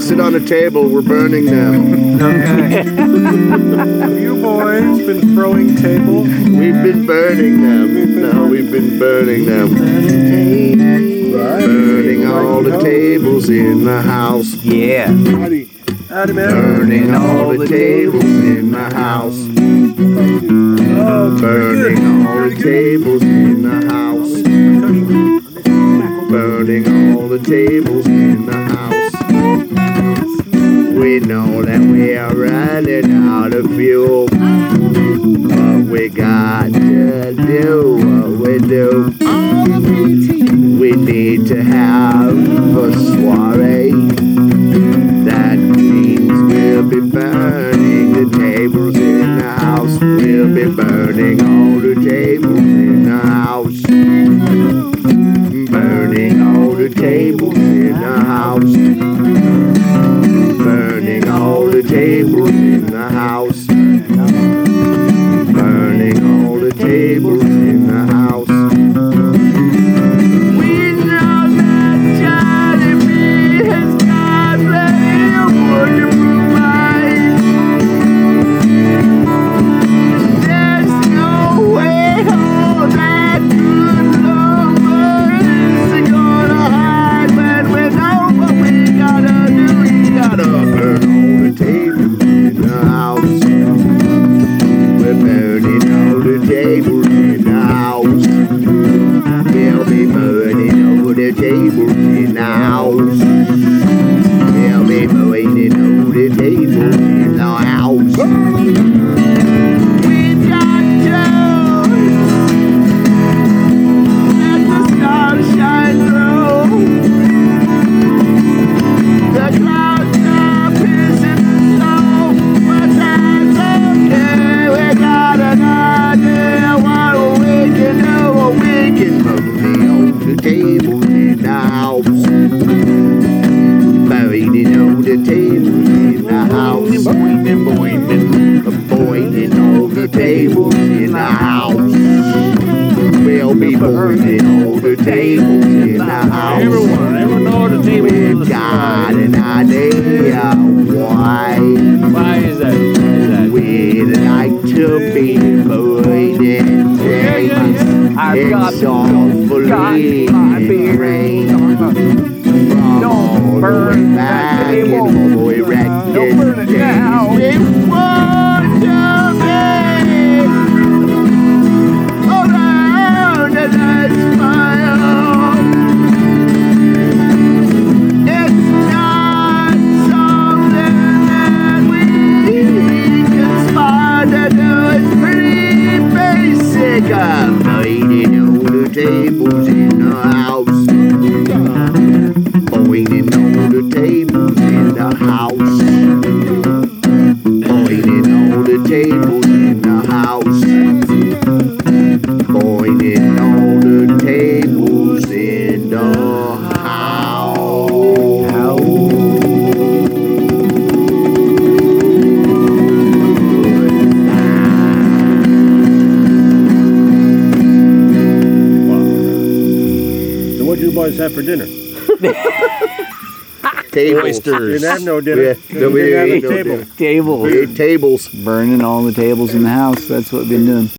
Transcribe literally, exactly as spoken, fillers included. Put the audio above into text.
sit on a table. We're burning them. Okay. Have you boys been throwing tables? We've been burning them. No, we've been burning them. Burning all the tables in the house. Yeah. Howdy. Howdy, man. Burning all the tables in the house. Oh, Burning all the tables in the house. Burning all the tables in the house. We know that we are running out of fuel, but we got to do what we do. We need to have a soiree. That means we'll be burning the tables in the house. We'll be burning all the tables in the house. Burning all the tables in the house. Burning all the tables in the house. Burning all the tables in the house. We know that Johnny B has got plenty of wood to provide. There's no way all that good lumber is gonna hide. When we know what we gotta do, we gotta burn all the tables in the house. We're burning all the tables in the house. We'll be burning all the tables in the house. We'll be burning all the tables in the house. We've got to let the stars shine through. The clouds are piercing the snow, but that's okay. We got an idea what we can do. We can burn all the tables in the house. Burning all the tables in the house. Boiling, boiling, boiling all the tables in the house. We'll be burning all the tables in the house. Everyone, everyone know what the table We've is. got an idea why Why is that? Why is that? we'd like to be burning tables. I've got- It's awfully got my beer. rain. Don't burn that table. Don't burn it now. We want to be around the night fire. It's not something that we can spot to do. It's pretty basic. I'm burning all the tables in the house. Burning all the tables in the house. Burning all the tables in the house. Burning all the tables in the So what'd you boys have for dinner? tables. Oysters. Didn't have no dinner. Yeah, no, we Didn't have ate a no table. dinner. Tables. We ate tables. Burning all the tables in the house. That's what we've been doing.